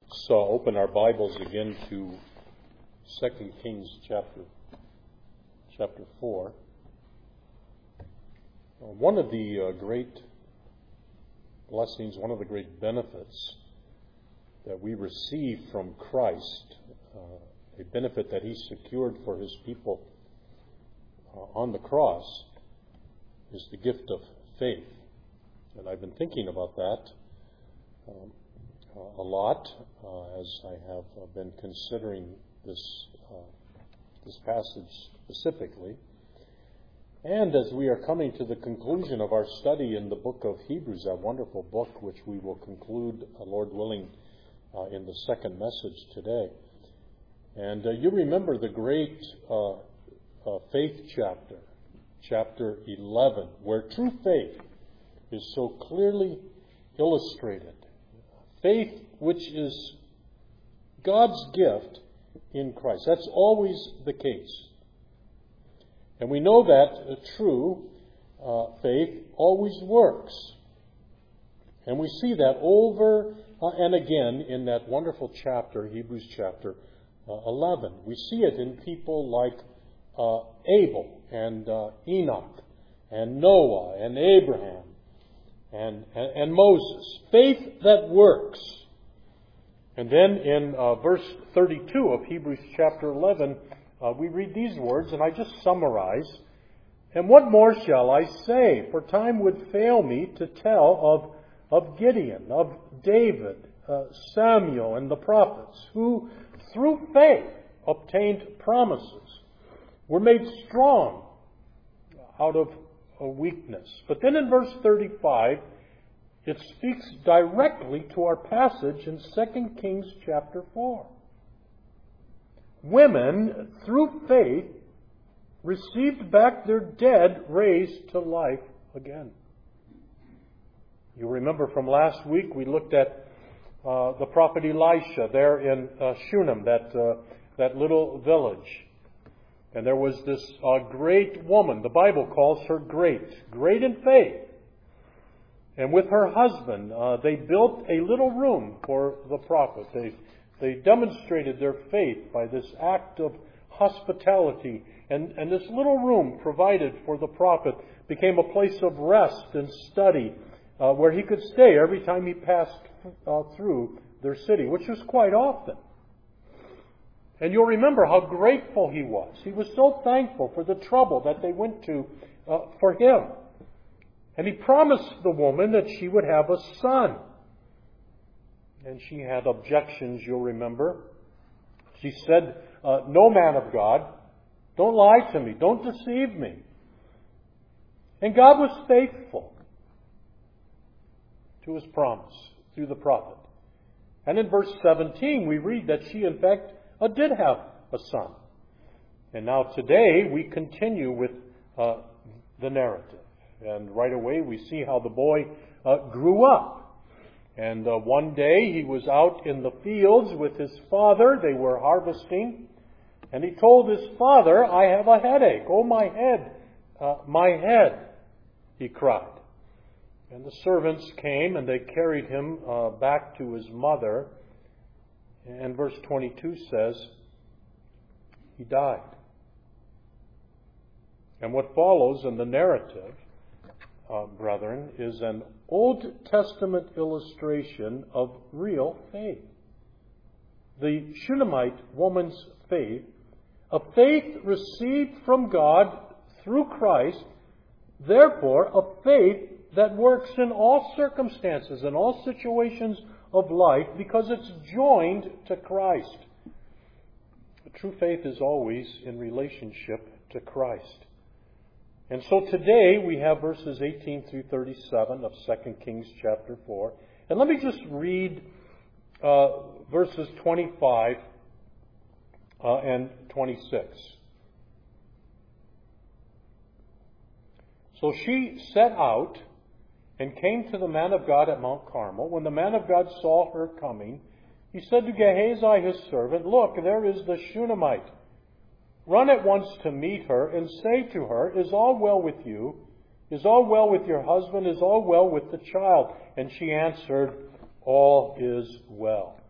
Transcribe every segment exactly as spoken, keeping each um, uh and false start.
So open our Bibles again to Second Kings chapter chapter four. Uh, one of the uh, great blessings, one of the great benefits that we receive from Christ, uh, a benefit that He secured for His people uh, on the cross, is the gift of faith. And I've been thinking about that um, a lot uh, as I have uh, been considering this uh, this passage specifically. And as we are coming to the conclusion of our study in the book of Hebrews, that wonderful book which we will conclude, uh, Lord willing, uh, in the second message today. And uh, you remember the great uh, uh, faith chapter, chapter eleven, where true faith is so clearly illustrated. Faith which is God's gift in Christ. That's always the case. And we know that uh, true uh, faith always works. And we see that over uh, and again in that wonderful chapter, Hebrews chapter uh, eleven. We see it in people like uh, Abel and uh, Enoch and Noah and Abraham and, and, and Moses. Faith that works. And then in uh, verse thirty-two of Hebrews chapter eleven, Uh, we read these words, and I just summarize. And what more shall I say? For time would fail me to tell of, of Gideon, of David, uh, Samuel, and the prophets, who through faith obtained promises, were made strong out of a weakness. But then in verse thirty-five, it speaks directly to our passage in Second Kings chapter four. Women, through faith, received back their dead raised to life again. You remember from last week we looked at uh, the prophet Elisha there in uh, Shunem, that uh, that little village. And there was this uh, great woman, the Bible calls her great, great in faith. And with her husband, uh, they built a little room for the prophet. They They demonstrated their faith by this act of hospitality. And, and this little room provided for the prophet became a place of rest and study uh, where he could stay every time he passed uh, through their city, which was quite often. And you'll remember how grateful he was. He was so thankful for the trouble that they went to uh, for him. And he promised the woman that she would have a son. And she had objections, you'll remember. She said, uh, no man of God, don't lie to me, don't deceive me. And God was faithful to His promise through the prophet. And in verse seventeen we read that she in fact uh, did have a son. And now today we continue with uh, the narrative. And right away we see how the boy uh, grew up. And uh, one day he was out in the fields with his father. They were harvesting. And he told his father, I have a headache. Oh, my head, uh, my head, he cried. And the servants came and they carried him uh, back to his mother. And verse twenty-two says, he died. And what follows in the narrative, uh, brethren, is an Old Testament illustration of real faith. The Shunammite woman's faith, a faith received from God through Christ, therefore a faith that works in all circumstances, in all situations of life, because it's joined to Christ. True faith is always in relationship to Christ. And so today we have verses eighteen through thirty-seven of Second Kings chapter four. And let me just read uh, verses twenty-five uh, and twenty-six. So she set out and came to the man of God at Mount Carmel. When the man of God saw her coming, he said to Gehazi his servant, look, there is the Shunammite. Run at once to meet her and say to her, is all well with you? Is all well with your husband? Is all well with the child? And she answered, all is well.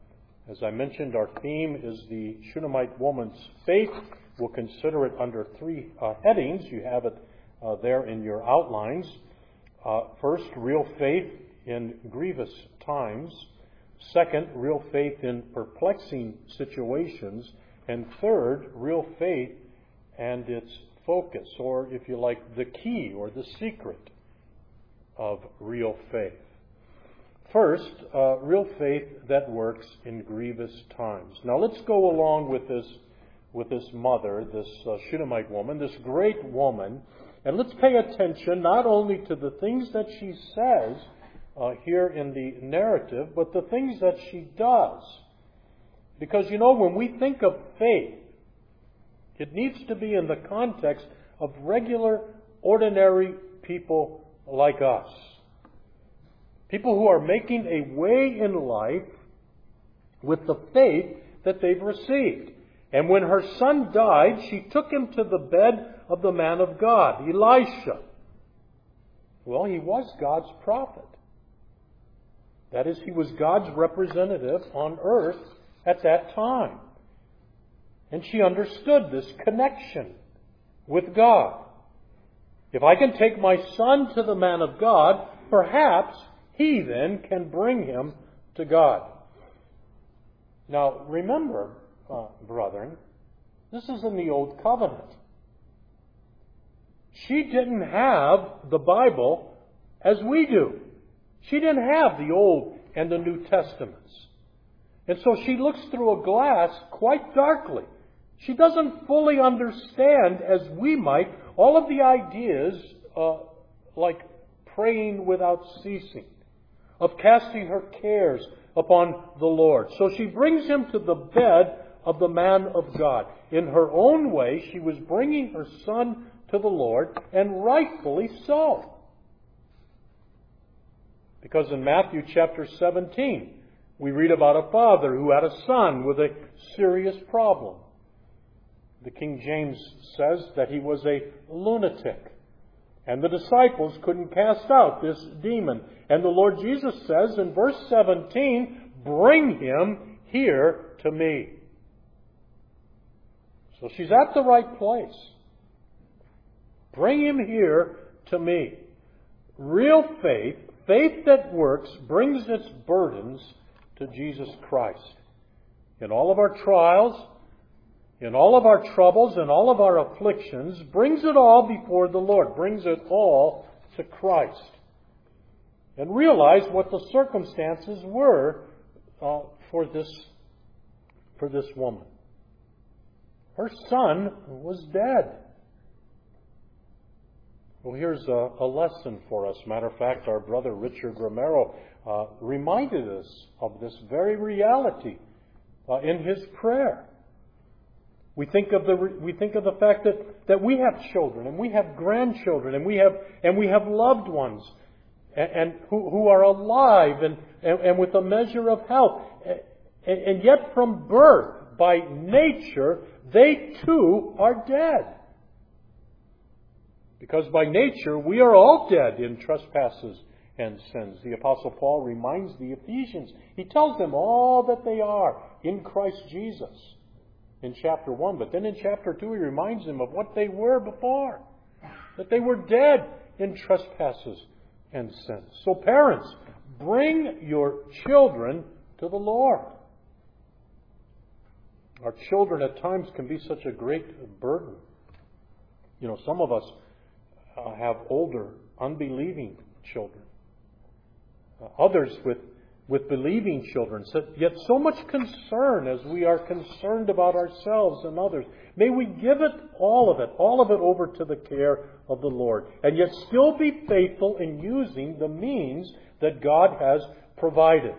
As I mentioned, our theme is the Shunammite woman's faith. We'll consider it under three uh, headings. You have it uh, there in your outlines. Uh, first, real faith in grievous times. Second, real faith in perplexing situations. And third, real faith and its focus, or if you like, the key or the secret of real faith. First, uh, real faith that works in grievous times. Now let's go along with this with this mother, this uh, Shunammite woman, this great woman, and let's pay attention not only to the things that she says uh, here in the narrative, but the things that she does. Because, you know, when we think of faith, it needs to be in the context of regular, ordinary people like us. People who are making a way in life with the faith that they've received. And when her son died, she took him to the bed of the man of God, Elisha. Well, he was God's prophet. That is, he was God's representative on earth at that time. And she understood this connection with God. If I can take my son to the man of God, perhaps he then can bring him to God. Now, remember, uh, brethren, this is in the Old Covenant. She didn't have the Bible as we do. She didn't have the Old and the New Testaments. And so she looks through a glass quite darkly. She doesn't fully understand, as we might, all of the ideas uh, like praying without ceasing, of casting her cares upon the Lord. So she brings him to the bed of the man of God. In her own way, she was bringing her son to the Lord, and rightfully so. Because in Matthew chapter seventeen, we read about a father who had a son with a serious problem. The King James says that he was a lunatic. And the disciples couldn't cast out this demon. And the Lord Jesus says in verse seventeen, "Bring him here to me." So she's at the right place. Bring him here to me. Real faith, faith that works, brings its burdens to Jesus Christ. In all of our trials, in all of our troubles, in all of our afflictions, brings it all before the Lord, brings it all to Christ. And realize what the circumstances were uh, for this, for this woman. Her son was dead. Well, here's a, a lesson for us. Matter of fact, our brother Richard Romero uh, reminded us of this very reality uh, in his prayer. We think of the we think of the fact that, that we have children and we have grandchildren and we have and we have loved ones and, and who, who are alive and, and, and with a measure of health, and, and yet from birth, by nature, they too are dead. Because by nature, we are all dead in trespasses and sins. The Apostle Paul reminds the Ephesians, he tells them all that they are in Christ Jesus in chapter one. But then in chapter two, he reminds them of what they were before. That they were dead in trespasses and sins. So parents, bring your children to the Lord. Our children at times can be such a great burden. You know, some of us uh, have older, unbelieving children. Uh, others with, with believing children. So, yet so much concern as we are concerned about ourselves and others. May we give it, all of it, all of it over to the care of the Lord. And yet still be faithful in using the means that God has provided.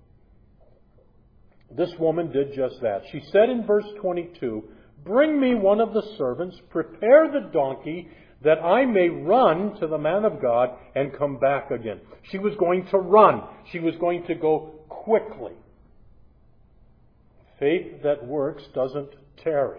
This woman did just that. She said in verse twenty-two, "Bring me one of the servants, prepare the donkey, that I may run to the man of God and come back again." She was going to run. She was going to go quickly. Faith that works doesn't tarry.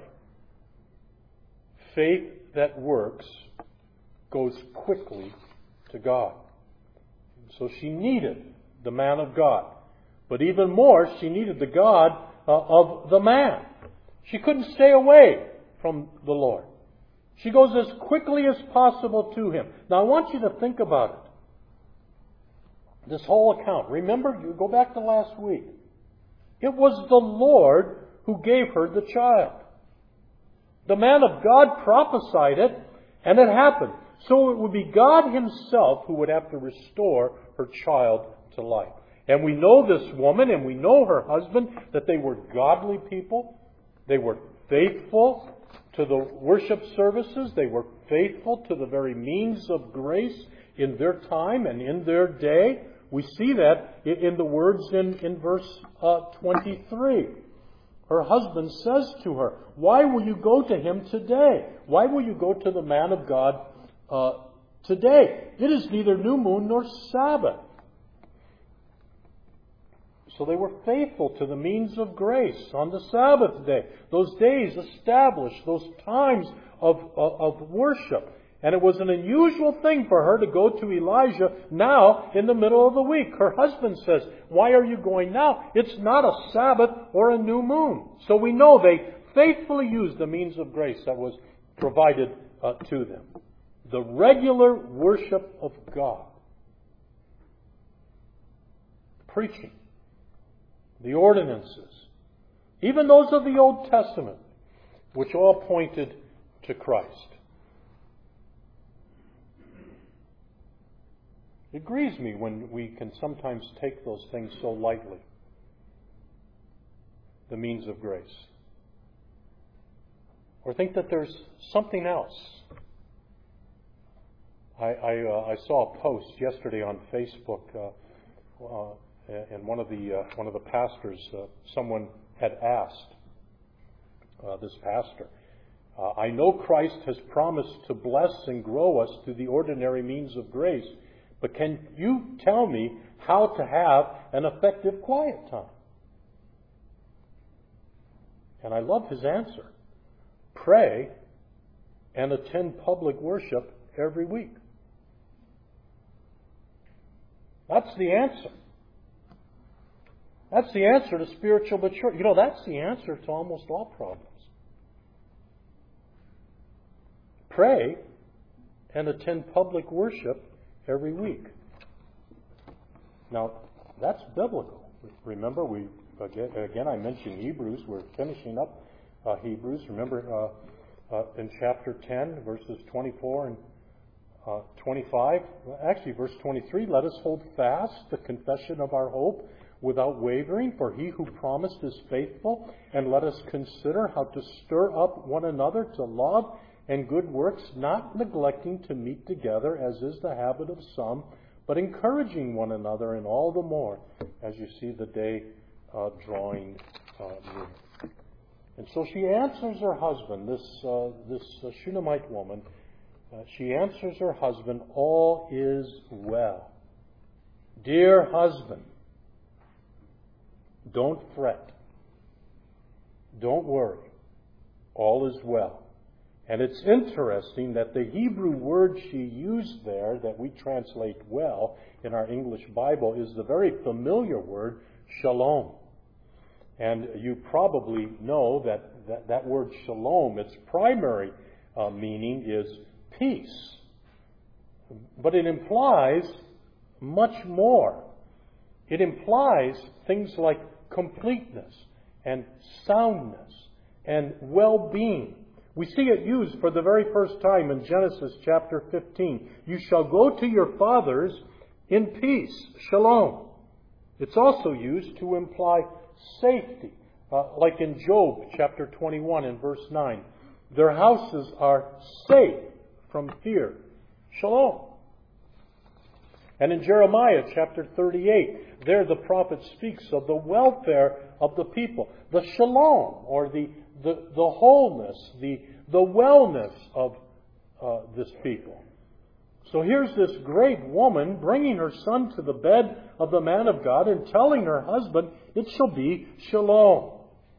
Faith that works goes quickly to God. So she needed the man of God But even more, she needed the God uh, of the man. She couldn't stay away from the Lord. She goes as quickly as possible to Him. Now I want you to think about it. This whole account. Remember, you go back to last week. It was the Lord who gave her the child. The man of God prophesied it, and it happened. So it would be God Himself who would have to restore her child to life. And we know this woman, and we know her husband, that they were godly people. They were faithful to the worship services. They were faithful to the very means of grace in their time and in their day. We see that in the words in, in verse uh, twenty-three. Her husband says to her, "Why will you go to him today? Why will you go to the man of God uh, today? It is neither new moon nor Sabbath." So they were faithful to the means of grace on the Sabbath day. Those days established, those times of, of, of worship. And it was an unusual thing for her to go to Elijah now in the middle of the week. Her husband says, "Why are you going now? It's not a Sabbath or a new moon." So we know they faithfully used the means of grace that was provided uh, to them. The regular worship of God. Preaching. The ordinances. Even those of the Old Testament, which all pointed to Christ. It grieves me when we can sometimes take those things so lightly. The means of grace. Or think that there's something else. I, I, uh, I saw a post yesterday on Facebook, uh, uh, and one of the uh, one of the pastors, uh, someone had asked uh, this pastor, uh, "I know Christ has promised to bless and grow us through the ordinary means of grace. But can you tell me how to have an effective quiet time?" And I love his answer. Pray and attend public worship every week. That's the answer. That's the answer to spiritual maturity. You know, that's the answer to almost all problems. Pray and attend public worship every week. Now, that's biblical. Remember, we again, again I mentioned Hebrews. We're finishing up uh, Hebrews. Remember, uh, uh, in chapter ten, verses twenty-four and uh, twenty-five. Actually, verse twenty-three. "Let us hold fast the confession of our hope without wavering, for He who promised is faithful. And let us consider how to stir up one another to love and good works, not neglecting to meet together, as is the habit of some, but encouraging one another, and all the more as you see the day uh, drawing uh, near." And so she answers her husband, this uh, this uh, Shunammite woman. Uh, she answers her husband, "All is well. Dear husband, don't fret. Don't worry. All is well." And it's interesting that the Hebrew word she used there, that we translate well in our English Bible, is the very familiar word shalom. And you probably know that that, that word shalom, its primary uh, meaning is peace. But it implies much more. It implies things like completeness and soundness and well-being. We see it used for the very first time in Genesis chapter fifteen. "You shall go to your fathers in peace," shalom. It's also used to imply safety, uh, like in Job chapter twenty-one and verse nine. "Their houses are safe from fear," shalom. And in Jeremiah chapter thirty-eight, there the prophet speaks of the welfare of the people, the shalom, or the the, the wholeness, the, the wellness of uh, this people. So here's this great woman bringing her son to the bed of the man of God and telling her husband, it shall be shalom.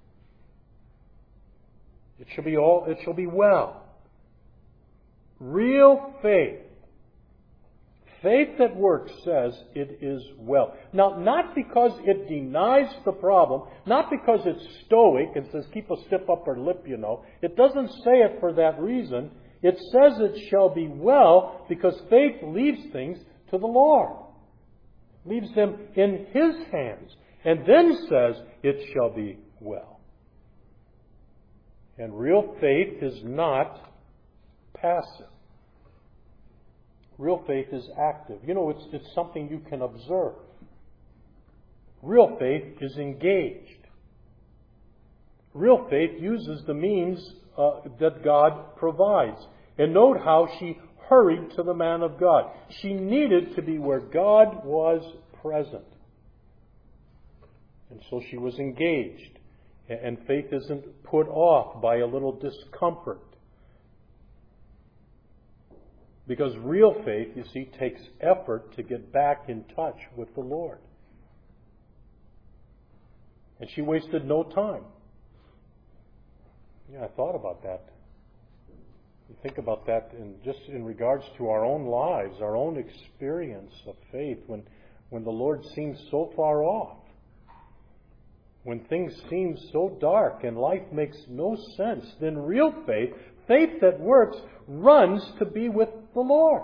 It shall be all, it shall be well. Real faith. Faith that works says it is well. Now, not because it denies the problem, not because it's stoic and says keep a stiff upper lip, you know. It doesn't say it for that reason. It says it shall be well because faith leaves things to the Lord. Leaves them in His hands. And then says it shall be well. And real faith is not passive. Real faith is active. You know, it's, it's something you can observe. Real faith is engaged. Real faith uses the means uh, that God provides. And note how she hurried to the man of God. She needed to be where God was present. And so she was engaged. And faith isn't put off by a little discomfort. Because real faith, you see, takes effort to get back in touch with the Lord. And she wasted no time. Yeah, I thought about that. You think about that in just in regards to our own lives, our own experience of faith, when, when the Lord seems so far off. When things seem so dark and life makes no sense, then real faith, faith that works, runs to be with the Lord.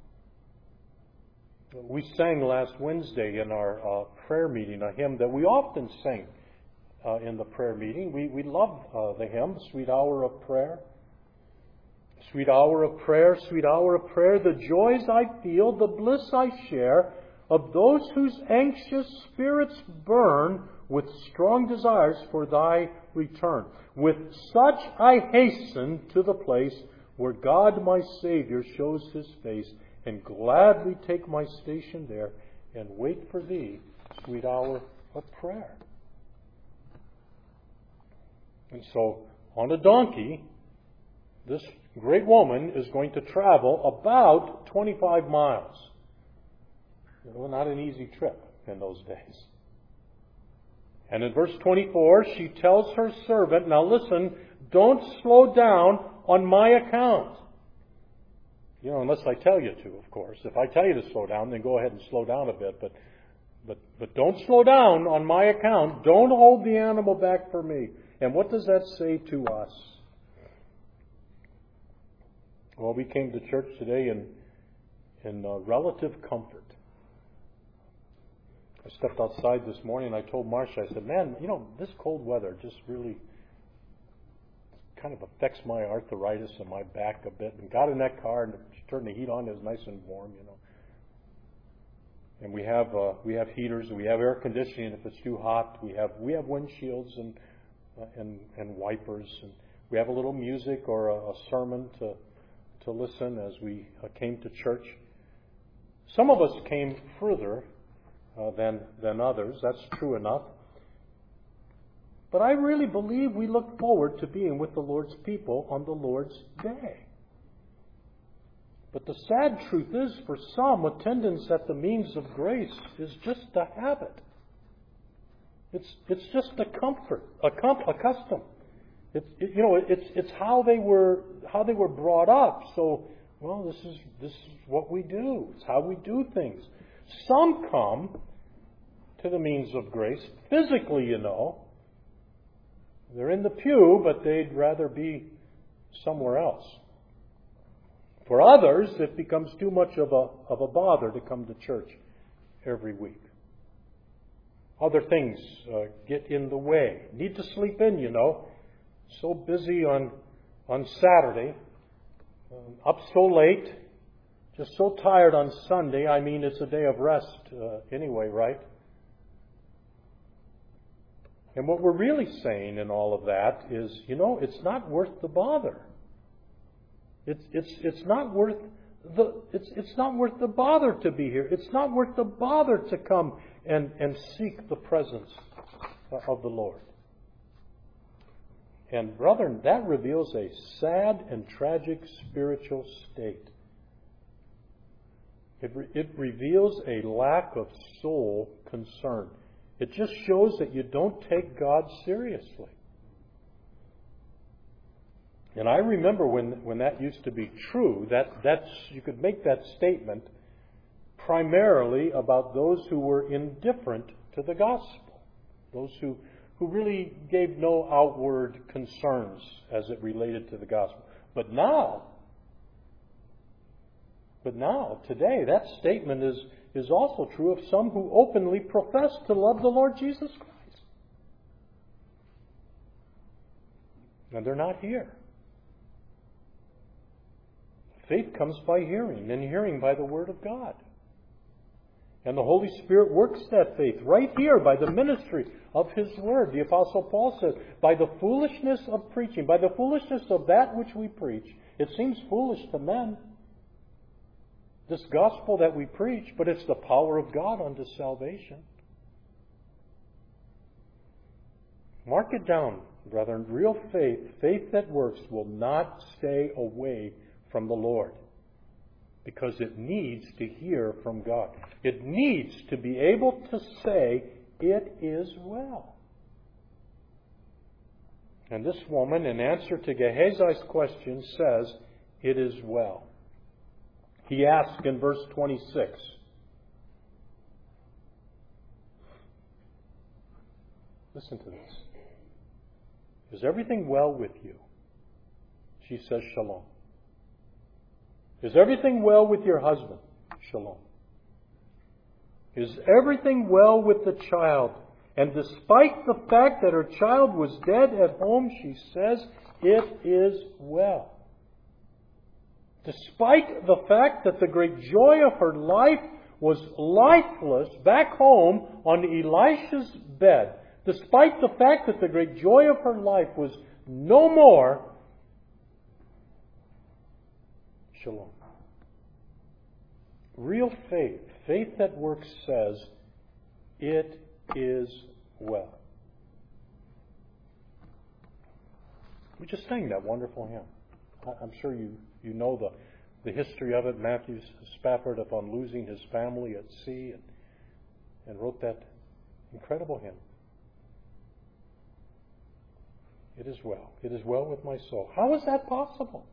We sang last Wednesday in our uh, prayer meeting a hymn that we often sing uh, in the prayer meeting. We, we love uh, the hymn, Sweet Hour of Prayer. Sweet hour of prayer, sweet hour of prayer, the joys I feel, the bliss I share, of those whose anxious spirits burn with strong desires for Thy return. With such I hasten to the place where God my Savior shows His face, and gladly take my station there and wait for Thee, sweet hour of prayer. And so, on a donkey, this great woman is going to travel about twenty-five miles. Well, not an easy trip in those days. And in verse twenty-four, she tells her servant, now listen, don't slow down on my account. You know, unless I tell you to, of course. If I tell you to slow down, then go ahead and slow down a bit. But, but, but don't slow down on my account. Don't hold the animal back for me. And what does that say to us? Well, we came to church today in, in uh, relative comfort. I stepped outside this morning and I told Marcia, I said, man, you know, this cold weather just really kind of affects my arthritis and my back a bit. And got in that car and turned the heat on. It was nice and warm, you know. And we have uh, we have heaters, we have air conditioning if it's too hot. We have we have windshields and uh, and and wipers, and we have a little music or a, a sermon to to listen as we uh, came to church. Some of us came further uh, than than others. That's true enough. But I really believe we look forward to being with the Lord's people on the Lord's day. But the sad truth is, for some, attendance at the means of grace is just a habit. It's it's just a comfort, a, com- a custom. It's it, you know it's it's how they were how they were brought up. So well, this is this is what we do. It's how we do things. Some come to the means of grace physically, you know. They're in the pew, but they'd rather be somewhere else. For others, it becomes too much of a of a bother to come to church every week. Other things uh, get in the way. Need to sleep in, you know. So busy on on Saturday, um, up so late, just so tired on Sunday. I mean, it's a day of rest uh, anyway, right? And what we're really saying in all of that is, you know, it's not worth the bother. It's it's it's not worth the it's it's not worth the bother to be here. It's not worth the bother to come and, and seek the presence of the Lord. And brethren, that reveals a sad and tragic spiritual state. It re- it reveals a lack of soul concern. It just shows that you don't take God seriously. And I remember when when that used to be true, that that's you could make that statement primarily about those who were indifferent to the gospel, those who, who really gave no outward concerns as it related to the gospel. But now, but now, today, that statement is, is also true of some who openly profess to love the Lord Jesus Christ. And they're not here. Faith comes by hearing, and hearing by the Word of God. And the Holy Spirit works that faith right here by the ministry of His Word. The Apostle Paul says, by the foolishness of preaching, by the foolishness of that which we preach. It seems foolish to men, this gospel that we preach, but it's the power of God unto salvation. Mark it down, brethren. Real faith, faith that works, will not stay away from the Lord, because it needs to hear from God. It needs to be able to say, it is well. And this woman, in answer to Gehazi's question, says, it is well. He asks in verse twenty-six, listen to this. Is everything well with you? She says, shalom. Is everything well with your husband? Shalom. Is everything well with the child? And despite the fact that her child was dead at home, she says, it is well. Despite the fact that the great joy of her life was lifeless back home on Elisha's bed, despite the fact that the great joy of her life was no more, shalom. Real faith, faith that works, says, it is well. We just sang that wonderful hymn. I'm sure you, you know the, the history of it. Matthew Spafford, upon losing his family at sea, and, and wrote that incredible hymn. It is well. It is well with my soul. How is that possible?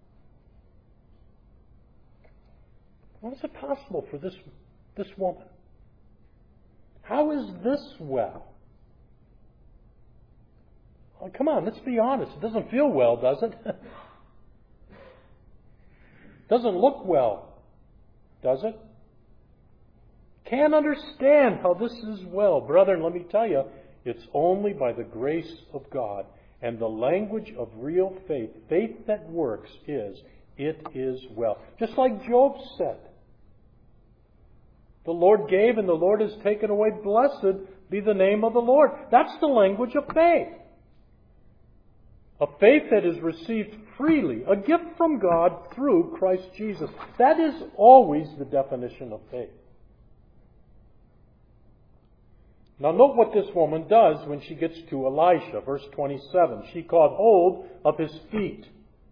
How is it possible for this, this woman? How is this well? Oh, come on, let's be honest. It doesn't feel well, does it? Doesn't look well, does it? Can't understand how this is well. Brethren, let me tell you, it's only by the grace of God. And the language of real faith, faith that works, is, it is well. Just like Job said. The Lord gave and the Lord has taken away. Blessed be the name of the Lord. That's the language of faith. A faith that is received freely. A gift from God through Christ Jesus. That is always the definition of faith. Now note what this woman does when she gets to Elisha. Verse twenty-seven. She caught hold of his feet.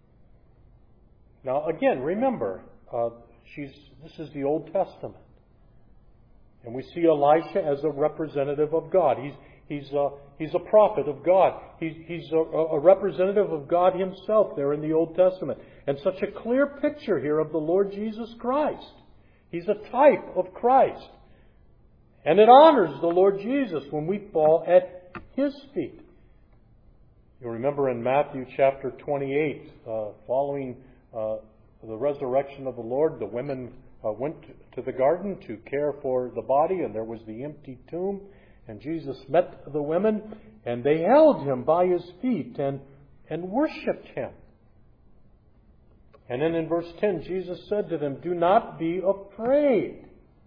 Now again, remember, uh, she's this is the Old Testament. And we see Elisha as a representative of God. He's he's a, he's a prophet of God. He's, he's a, a representative of God Himself there in the Old Testament. And such a clear picture here of the Lord Jesus Christ. He's a type of Christ. And it honors the Lord Jesus when we fall at His feet. You'll remember in Matthew chapter twenty-eight, uh, following uh, the resurrection of the Lord, the women Uh, went to the garden to care for the body, and there was the empty tomb. And Jesus met the women, and they held Him by His feet and, and worshipped Him. And then in verse ten, Jesus said to them, do not be afraid.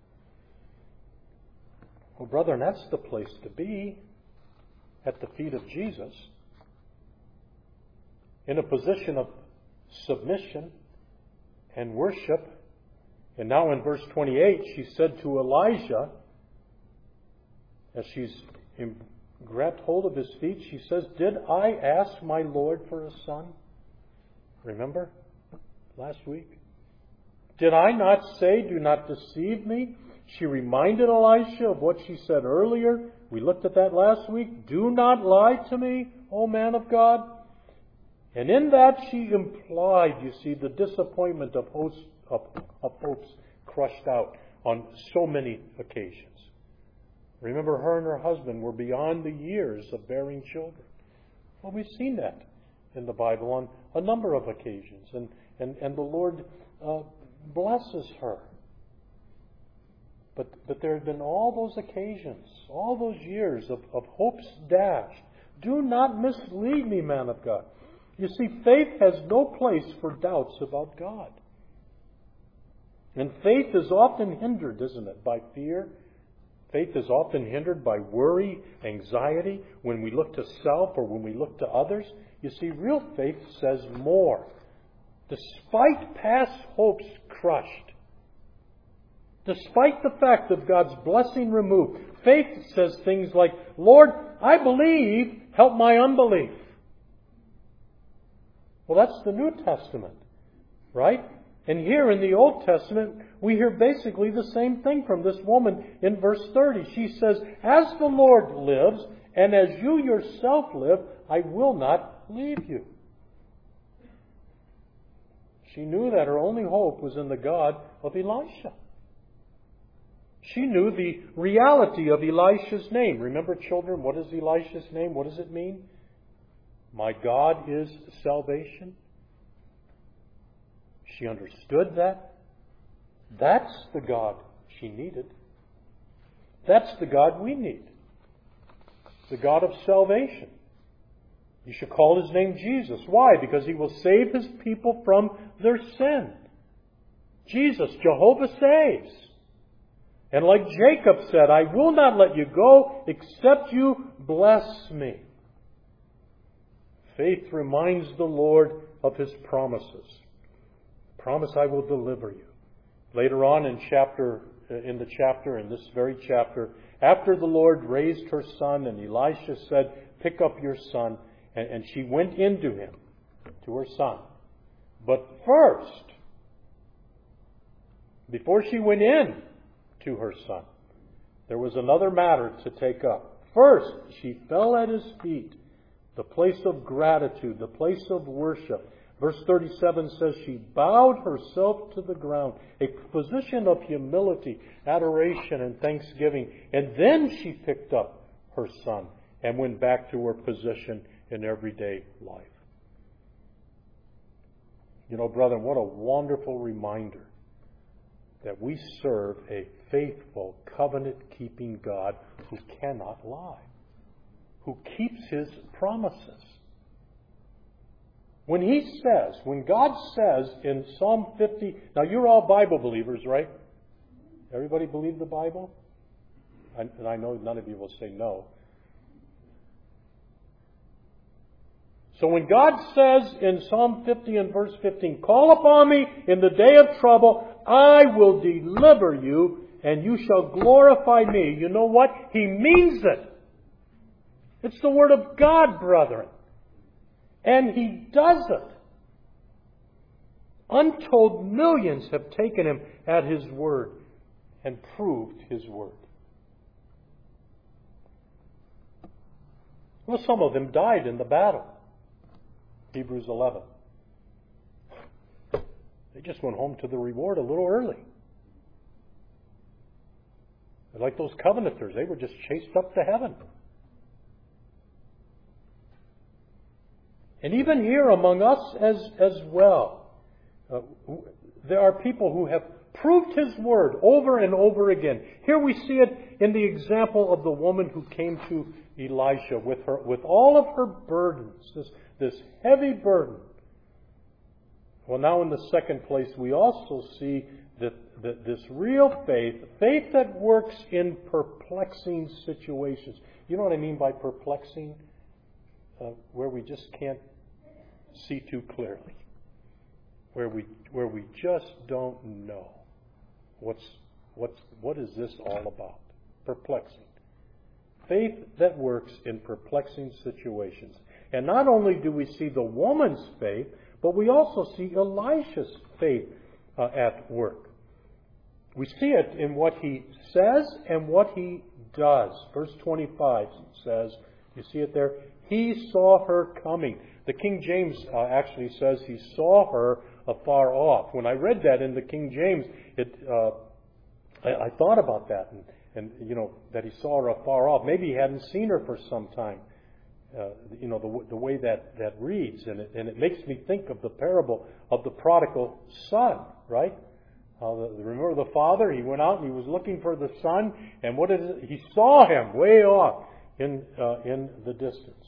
Well, brethren, that's the place to be, at the feet of Jesus, in a position of submission and worship. And now in verse twenty-eight, she said to Elisha, as she's grabbed hold of his feet, she says, did I ask my Lord for a son? Remember last week? Did I not say, do not deceive me? She reminded Elisha of what she said earlier. We looked at that last week. Do not lie to me, O man of God. And in that she implied, you see, the disappointment of hosts Of, of hopes crushed out. on so many occasions. Remember, her and her husband were beyond the years of bearing children. Well, we've seen that in the Bible on a number of occasions. And, and, and the Lord uh, blesses her. But, but there have been all those occasions, all those years of, of hopes dashed. Do not mislead me, man of God. You see, faith has no place for doubts about God. And faith is often hindered, isn't it, by fear. Faith is often hindered by worry, anxiety, when we look to self or when we look to others. You see, real faith says more. Despite past hopes crushed, despite the fact of God's blessing removed, faith says things like, Lord, I believe, help my unbelief. Well, that's the New Testament, right? And here in the Old Testament, we hear basically the same thing from this woman in verse thirty. She says, as the Lord lives, and as you yourself live, I will not leave you. She knew that her only hope was in the God of Elisha. She knew the reality of Elisha's name. Remember, children, what is Elisha's name? What does it mean? My God is salvation. She understood that. That's the God she needed. That's the God we need. The God of salvation. You should call His name Jesus. Why? Because He will save His people from their sin. Jesus, Jehovah saves. And like Jacob said, I will not let you go except you bless me. Faith reminds the Lord of His promises. Promise I will deliver you. Later on in chapter, in the chapter, in this very chapter, after the Lord raised her son and Elisha said, pick up your son, and, and she went into him, to her son. But first, before she went in to her son, there was another matter to take up. First, she fell at his feet, the place of gratitude, the place of worship. Verse thirty-seven says she bowed herself to the ground, a position of humility, adoration, and thanksgiving. And then she picked up her son and went back to her position in everyday life. You know, brethren, what a wonderful reminder that we serve a faithful, covenant-keeping God who cannot lie, who keeps His promises. When He says, when God says in Psalm fifty, now you're all Bible believers, right? Everybody believe the Bible? And I know none of you will say no. So when God says in Psalm fifty and verse fifteen, call upon me in the day of trouble, I will deliver you, and you shall glorify me. You know what? He means it. It's the Word of God, brethren. And He does it. Untold millions have taken Him at His word and proved His word. Well, some of them died in the battle. Hebrews eleven. They just went home to the reward a little early. They're like those covenanters. They were just chased up to heaven. And even here among us as, as well, uh, there are people who have proved His word over and over again. Here we see it in the example of the woman who came to Elisha with her, with all of her burdens, this, this heavy burden. Well, now in the second place, we also see that, that this real faith, faith that works in perplexing situations. You know what I mean by perplexing? Uh, where we just can't see too clearly. Where we where we just don't know what's what's what is this all about? Perplexing. Faith that works in perplexing situations. And not only do we see the woman's faith, but we also see Elisha's faith uh, at work. We see it in what he says and what he does. Verse twenty-five says, you see it there? He saw her coming. The King James uh, actually says he saw her afar off. When I read that in the King James, it uh, I, I thought about that, and, and, you know, that he saw her afar off. Maybe he hadn't seen her for some time. Uh, you know, the, the way that, that reads, and it, and it makes me think of the parable of the prodigal son, right? Uh, the, remember the father? He went out and he was looking for the son, and what did it, he saw him way off in uh, in the distance.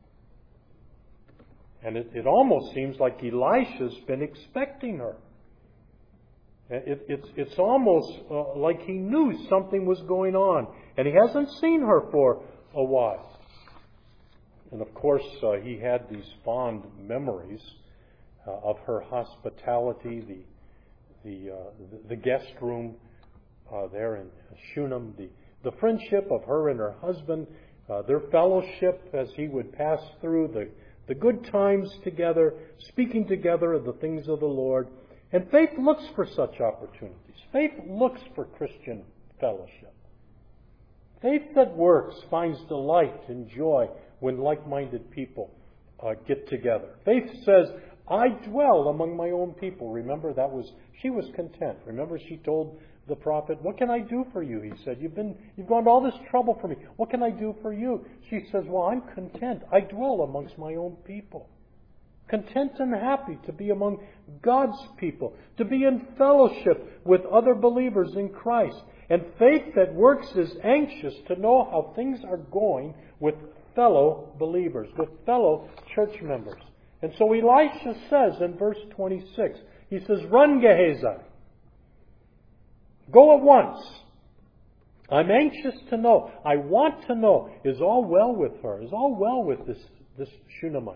And it, it almost seems like Elisha's been expecting her. It, it's it's almost uh, like he knew something was going on, and he hasn't seen her for a while. And of course, uh, he had these fond memories uh, of her hospitality, the the uh, the, the guest room uh, there in Shunem, the the friendship of her and her husband, uh, their fellowship as he would pass through the the good times together, speaking together of the things of the Lord. And faith looks for such opportunities. Faith looks for Christian fellowship. Faith that works finds delight and joy when like-minded people uh, get together. Faith says, I dwell among my own people. Remember, that was she was content. Remember, she told the prophet, what can I do for you? He said, you've been you've gone to all this trouble for me. What can I do for you? She says, well, I'm content. I dwell amongst my own people. Content and happy to be among God's people, to be in fellowship with other believers in Christ. And faith that works is anxious to know how things are going with fellow believers, with fellow church members. And so Elisha says in verse twenty-six, he says, run, Gehazi. Go at once. I'm anxious to know. I want to know, is all well with her? Is all well with this, this Shunammite?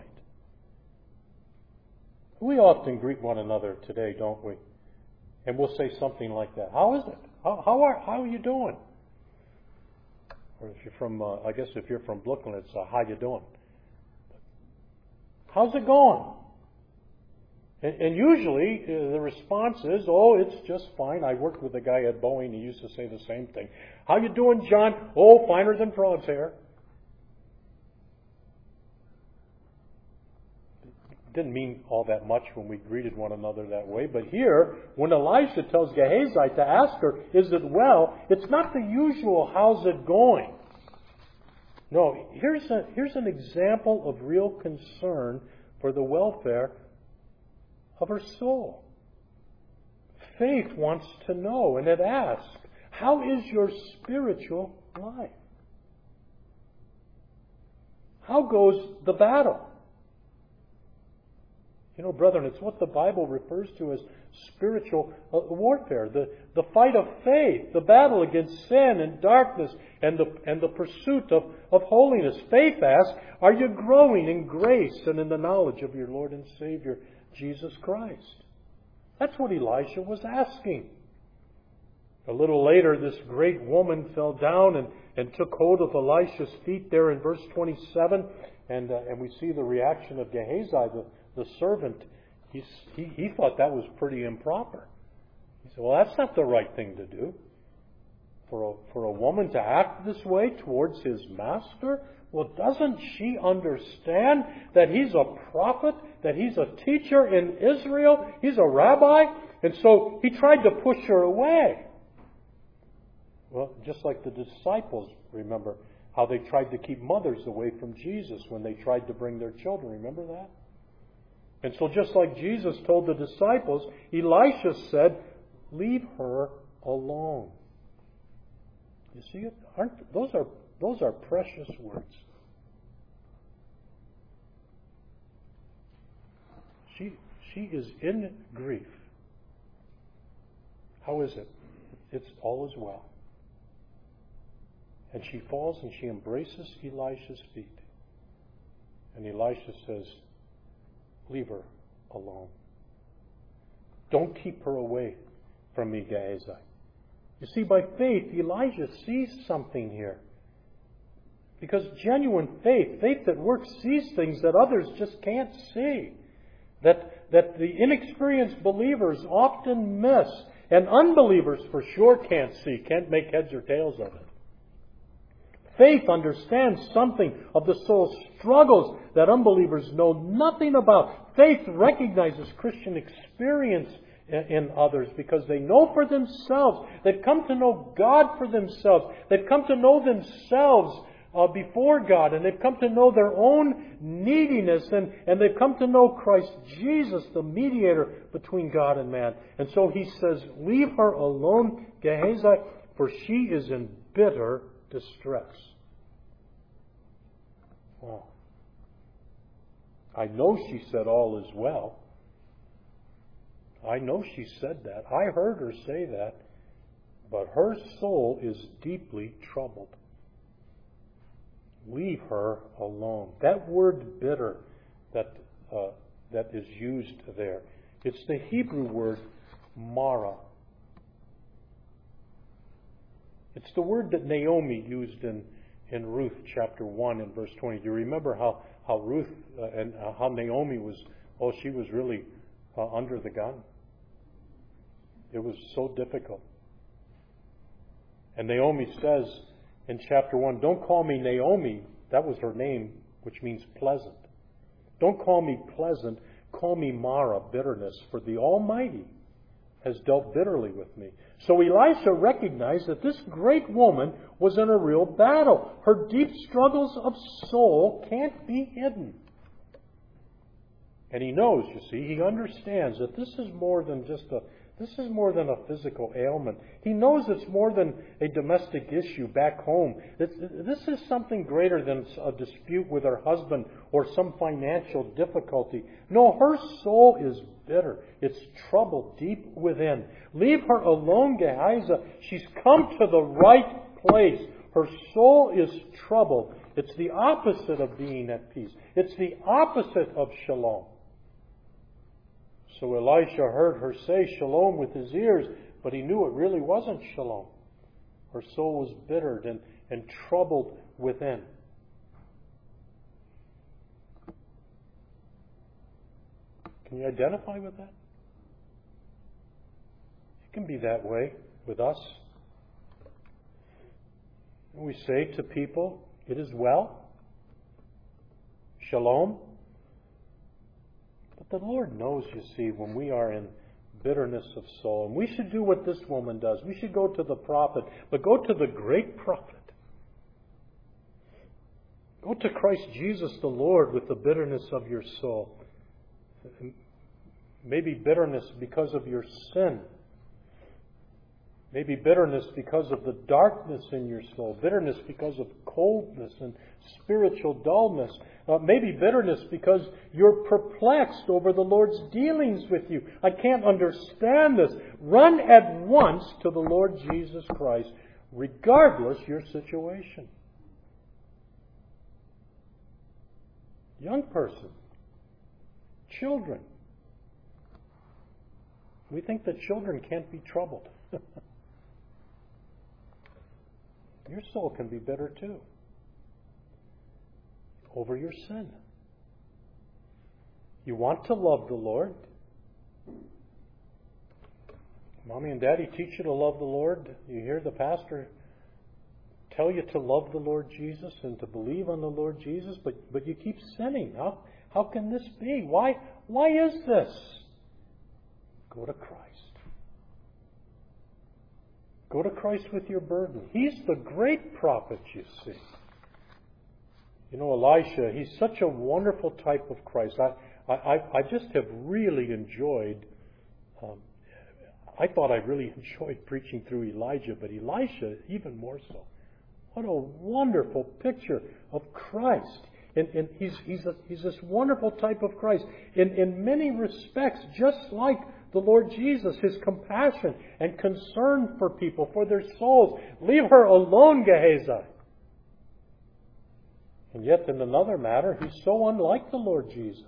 We often greet one another today, don't we? And we'll say something like that. How is it? How, how are how are you doing? Or if you're from, uh, I guess if you're from Brooklyn, it's uh, how you doing? How's it going? And, and usually uh, the response is, oh, it's just fine. I worked with a guy at Boeing. He used to say the same thing. How you doing, John? Oh, finer than frog's hair. Didn't mean all that much when we greeted one another that way. But here, when Elisha tells Gehazi to ask her, is it well? It's not the usual, how's it going? No, here's a, here's an example of real concern for the welfare of her soul. Faith wants to know, and it asks, how is your spiritual life? How goes the battle? You know, brethren, it's what the Bible refers to as spiritual uh, warfare, the, the fight of faith, the battle against sin and darkness, and the, and the pursuit of, of holiness. Faith asks, are you growing in grace and in the knowledge of your Lord and Savior, Jesus Christ? That's what Elisha was asking. A little later, this great woman fell down and, and took hold of Elisha's feet there in verse twenty-seven, and, uh, and we see the reaction of Gehazi, the The servant. He's, he, he thought that was pretty improper. He said, well, that's not the right thing to do. For a, for a woman to act this way towards his master? Well, doesn't she understand that he's a prophet, that he's a teacher in Israel? He's a rabbi? And so he tried to push her away. Well, just like the disciples, remember, how they tried to keep mothers away from Jesus when they tried to bring their children. Remember that? And so just like Jesus told the disciples, Elisha said, leave her alone. You see it? Aren't, those are those are precious words. She she is in grief. How is it? It's all is well. And she falls and she embraces Elisha's feet. And Elisha says, leave her alone. Don't keep her away from me, Gehazi. You see, by faith, Elijah sees something here. Because genuine faith, faith that works, sees things that others just can't see. That, that the inexperienced believers often miss. And unbelievers for sure can't see, can't make heads or tails of it. Faith understands something of the soul's struggles that unbelievers know nothing about. Faith recognizes Christian experience in others because they know for themselves. They've come to know God for themselves. They've come to know themselves uh, before God, and they've come to know their own neediness, and, and they've come to know Christ Jesus, the mediator between God and man. And so he says, leave her alone, Gehazi, for she is in bitter distress. Wow. I know she said all is well. I know she said that. I heard her say that. But her soul is deeply troubled. Leave her alone. That word bitter that uh, that is used there, it's the Hebrew word mara. It's the word that Naomi used in, in Ruth chapter one and verse twenty. Do you remember how, how Ruth uh, and uh, how Naomi was, oh, she was really uh, under the gun. It was so difficult. And Naomi says in chapter one, don't call me Naomi. That was her name, which means pleasant. Don't call me pleasant. Call me Mara, bitterness, for the Almighty has dealt bitterly with me. So Elisha recognized that this great woman was in a real battle. Her deep struggles of soul can't be hidden. And he knows, you see, he understands that this is more than just a This is more than a physical ailment. He knows it's more than a domestic issue back home. It's, this is something greater than a dispute with her husband or some financial difficulty. No, her soul is bitter. It's troubled deep within. Leave her alone, Gehazi. She's come to the right place. Her soul is troubled. It's the opposite of being at peace. It's the opposite of shalom. So Elisha heard her say shalom with his ears, but he knew it really wasn't shalom. Her soul was bittered and, and troubled within. Can you identify with that? It can be that way with us. We say to people, it is well. Shalom. But the Lord knows, you see, when we are in bitterness of soul. And we should do what this woman does. We should go to the prophet, but go to the great prophet. Go to Christ Jesus the Lord with the bitterness of your soul. Maybe bitterness because of your sin. Maybe bitterness because of the darkness in your soul. Bitterness because of coldness and spiritual dullness. Uh, maybe bitterness because you're perplexed over the Lord's dealings with you. I can't understand this. Run at once to the Lord Jesus Christ, regardless your situation. Young person, children. We think that children can't be troubled. Your soul can be bitter too. Over your sin. You want to love the Lord. Mommy and Daddy teach you to love the Lord. You hear the pastor tell you to love the Lord Jesus and to believe on the Lord Jesus, but, but you keep sinning. How, how can this be? Why, why is this? Go to Christ. Go to Christ with your burden. He's the great prophet, you see. You know, Elisha, he's such a wonderful type of Christ. I, I, I just have really enjoyed, um, I thought I really enjoyed preaching through Elijah, but Elisha even more so. What a wonderful picture of Christ. And, and he's, he's, a, he's this wonderful type of Christ. In, in many respects, just like the Lord Jesus, his compassion and concern for people, for their souls. Leave her alone, Gehazi. And yet, in another matter, he's so unlike the Lord Jesus.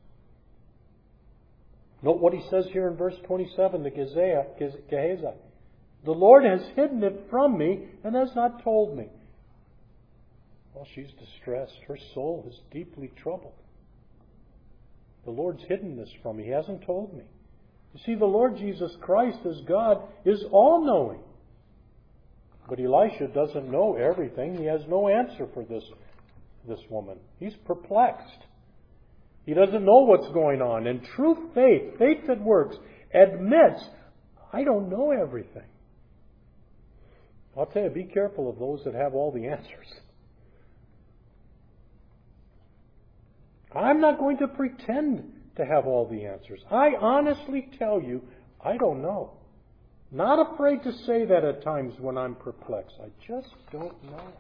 Note what he says here in verse twenty-seven to Gehazi. The Lord has hidden it from me and has not told me. Well, she's distressed. Her soul is deeply troubled. The Lord's hidden this from me. He hasn't told me. You see, the Lord Jesus Christ as God is all-knowing. But Elisha doesn't know everything. He has no answer for this, this woman. He's perplexed. He doesn't know what's going on. And true faith, faith that works, admits, I don't know everything. I'll tell you, be careful of those that have all the answers. I'm not going to pretend to have all the answers. I honestly tell you, I don't know. Not afraid to say that at times when I'm perplexed. I just don't know.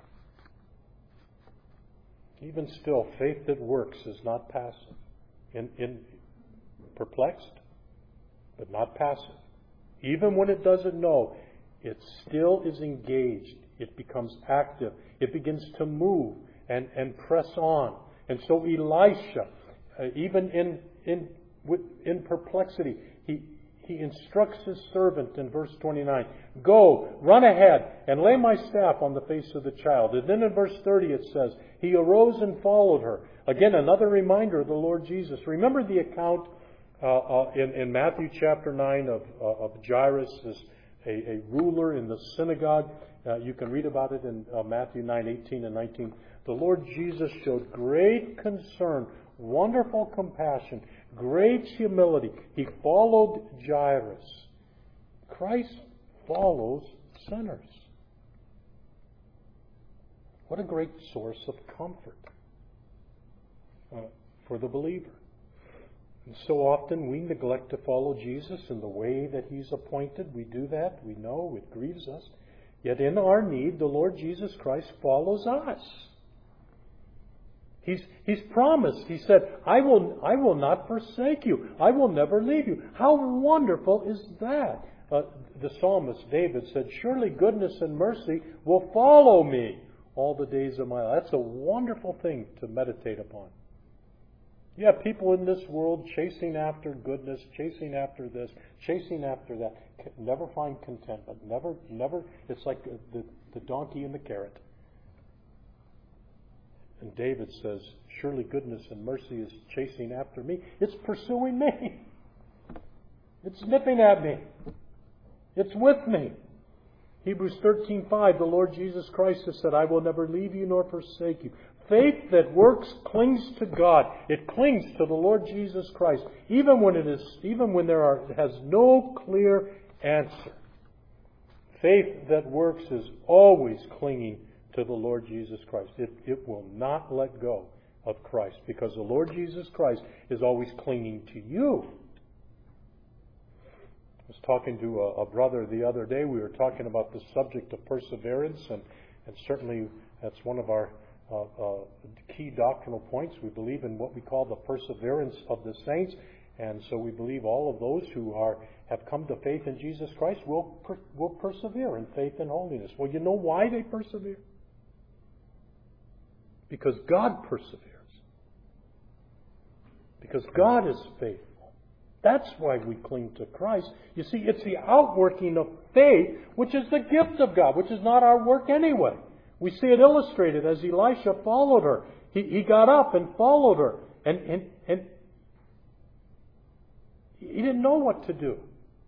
Even still, faith that works is not passive. In, in perplexed, but not passive. Even when it doesn't know, it still is engaged. It becomes active. It begins to move and, and press on. And so Elisha, uh, even in in with, in perplexity, he he instructs his servant in verse twenty-nine, "Go, run ahead, and lay my staff on the face of the child." And then in verse thirty it says, he arose and followed her. Again, another reminder of the Lord Jesus. Remember the account uh, uh, in, in Matthew chapter nine of, uh, of Jairus, this, a, a ruler in the synagogue. Uh, you can read about it in uh, Matthew nine, eighteen and nineteen. The Lord Jesus showed great concern, wonderful compassion, great humility. He followed Jairus. Christ follows sinners. What a great source of comfort uh, for the believer. And so often we neglect to follow Jesus in the way that He's appointed. We do that. We know it grieves us. Yet in our need, the Lord Jesus Christ follows us. He's, he's promised. He said, I will, I will not forsake you. I will never leave you. How wonderful is that? Uh, the psalmist David said, surely goodness and mercy will follow me all the days of my life. That's a wonderful thing to meditate upon. You have people in this world chasing after goodness, chasing after this, chasing after that. Never find contentment. Never, never. It's like the, the donkey and the carrot. And David says, surely goodness and mercy is chasing after me. It's pursuing me. It's nipping at me. It's with me. Hebrews thirteen five, the Lord Jesus Christ has said, I will never leave you nor forsake you. Faith that works clings to God. It clings to the Lord Jesus Christ, even when it is, even when there are has no clear answer. Faith that works is always clinging to the Lord Jesus Christ. It, it will not let go of Christ, because the Lord Jesus Christ is always clinging to you. I was talking to a, a brother the other day. We were talking about the subject of perseverance, and, and certainly that's one of our uh, uh, key doctrinal points. We believe in what we call the perseverance of the saints, and so we believe all of those who are have come to faith in Jesus Christ will per, will persevere in faith and holiness. Well, you know why they persevere? Because God perseveres. Because God is faithful. That's why we cling to Christ. You see, it's the outworking of faith, which is the gift of God, which is not our work anyway. We see it illustrated as Elisha followed her. He, he got up and followed her. And, and, and he didn't know what to do.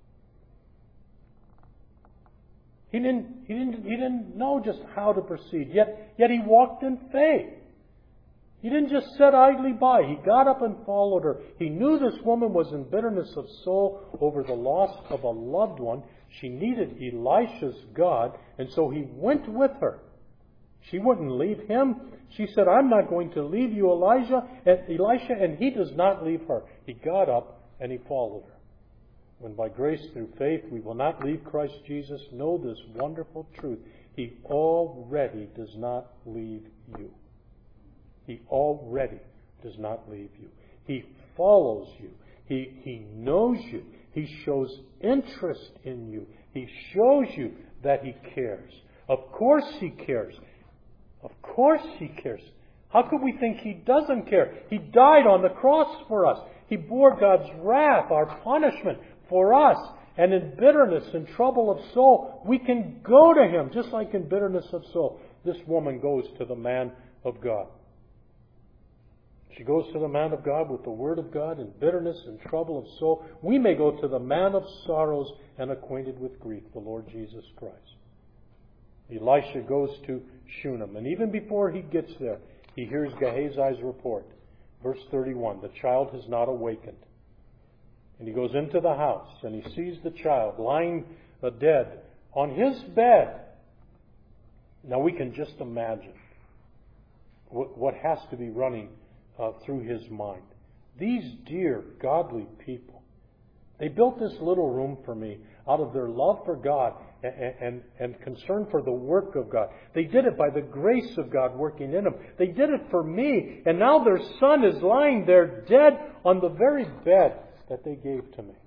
He didn't, he didn't, he didn't know just how to proceed. Yet, yet he walked in faith. He didn't just sit idly by. He got up and followed her. He knew this woman was in bitterness of soul over the loss of a loved one. She needed Elisha's God, and so he went with her. She wouldn't leave him. She said, I'm not going to leave you, Elijah, and Elisha, and he does not leave her. He got up and he followed her. When by grace through faith we will not leave Christ Jesus, know this wonderful truth. He already does not leave you. He already does not leave you. He follows you. He, he knows you. He shows interest in you. He shows you that He cares. Of course He cares. Of course He cares. How could we think He doesn't care? He died on the cross for us. He bore God's wrath, our punishment, for us. And in bitterness and trouble of soul, we can go to Him, just like in bitterness of soul. This woman goes to the man of God. She goes to the man of God with the Word of God in bitterness and trouble of soul. We may go to the man of sorrows and acquainted with grief, the Lord Jesus Christ. Elisha goes to Shunem, and even before he gets there, he hears Gehazi's report. Verse thirty-one, the child has not awakened. And he goes into the house and he sees the child lying uh, dead on his bed. Now we can just imagine what, what has to be running uh, through his mind. These dear, godly people, they built this little room for me out of their love for God and, and, and concern for the work of God. They did it by the grace of God working in them. They did it for me, and now their son is lying there dead on the very bed that they gave to me.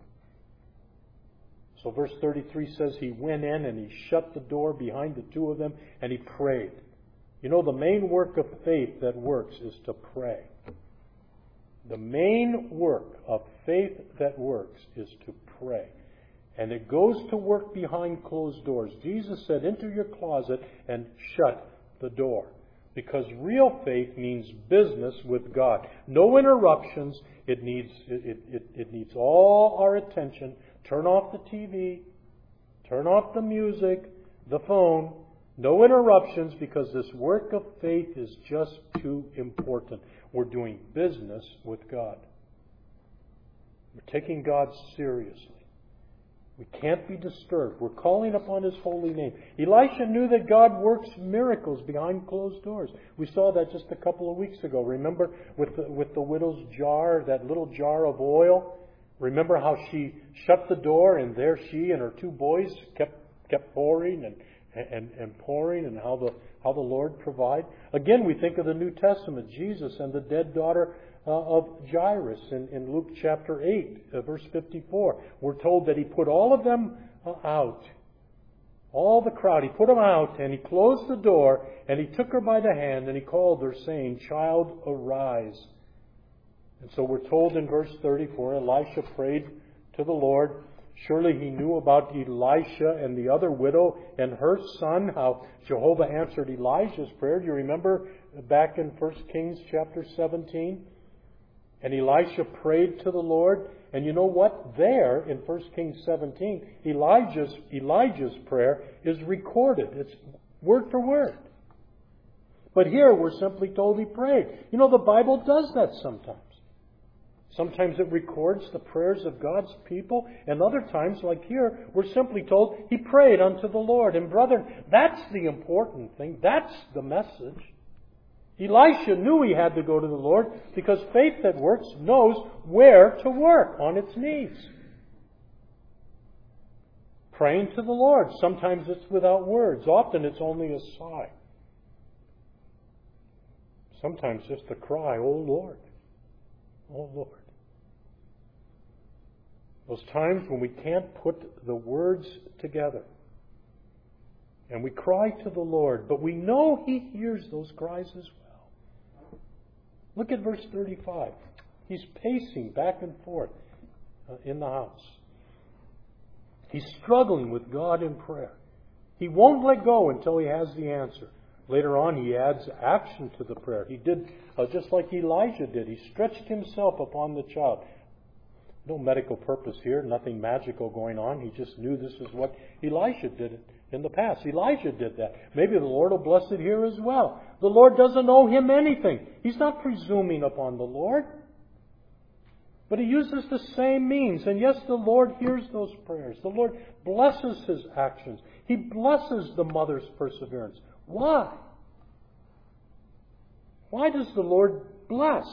So verse thirty-three says he went in and he shut the door behind the two of them and he prayed. You know, the main work of faith that works is to pray. The main work of faith that works is to pray. And it goes to work behind closed doors. Jesus said, enter your closet and shut the door. Because real faith means business with God. No interruptions. It needs, it, it, it needs all our attention. Turn off the T V. Turn off the music, the phone. No interruptions, because this work of faith is just too important. We're doing business with God. We're taking God seriously. We can't be disturbed. We're calling upon His holy name. Elisha knew that God works miracles behind closed doors. We saw that just a couple of weeks ago. Remember with the, with the widow's jar, that little jar of oil? Remember how she shut the door and there she and her two boys kept kept pouring and and, and pouring, and how the how the Lord provided. Again, we think of the New Testament, Jesus and the dead daughter uh, of Jairus in, in Luke chapter eight, uh, verse fifty-four. We're told that He put all of them uh, out. All the crowd, He put them out, and He closed the door, and He took her by the hand, and He called her, saying, "Child, arise." And so we're told in verse thirty-four, Elisha prayed to the Lord. Surely he knew about Elisha and the other widow and her son, how Jehovah answered Elijah's prayer. Do you remember back in First Kings chapter seventeen? And Elisha prayed to the Lord. And you know what? There in First Kings seventeen, Elijah's, Elijah's prayer is recorded. It's word for word. But here we're simply told he prayed. You know, the Bible does that sometimes. Sometimes it records the prayers of God's people, and other times, like here, we're simply told he prayed unto the Lord. And brethren, that's the important thing. That's the message. Elisha knew he had to go to the Lord because faith that works knows where to work on its knees. Praying to the Lord. Sometimes it's without words. Often it's only a sigh. Sometimes just a cry, "Oh Lord, oh Lord." Those times when we can't put the words together. And we cry to the Lord, but we know He hears those cries as well. Look at verse thirty-five. He's pacing back and forth uh, in the house. He's struggling with God in prayer. He won't let go until he has the answer. Later on, he adds action to the prayer. He did uh, just like Elijah did. He stretched himself upon the child. No medical purpose here, nothing magical going on. He just knew this is what Elisha did in the past. Elijah did that. Maybe the Lord will bless it here as well. The Lord doesn't owe him anything. He's not presuming upon the Lord. But He uses the same means. And yes, the Lord hears those prayers. The Lord blesses his actions. He blesses the mother's perseverance. Why? Why does the Lord bless?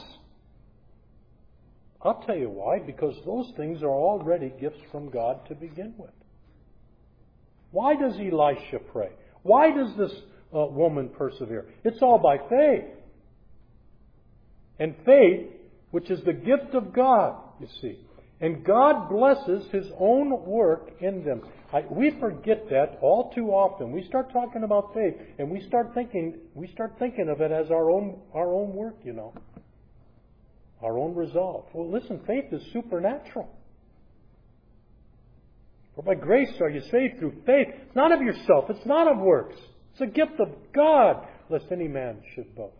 I'll tell you why. Because those things are already gifts from God to begin with. Why does Elisha pray? Why does this uh, woman persevere? It's all by faith. And faith, which is the gift of God, you see. And God blesses His own work in them. I, we forget that all too often. We start talking about faith, and we start thinking we start thinking of it as our own our own work, you know. Our own resolve. Well, listen, faith is supernatural. For by grace are you saved through faith. It's not of yourself. It's not of works. It's a gift of God, lest any man should boast.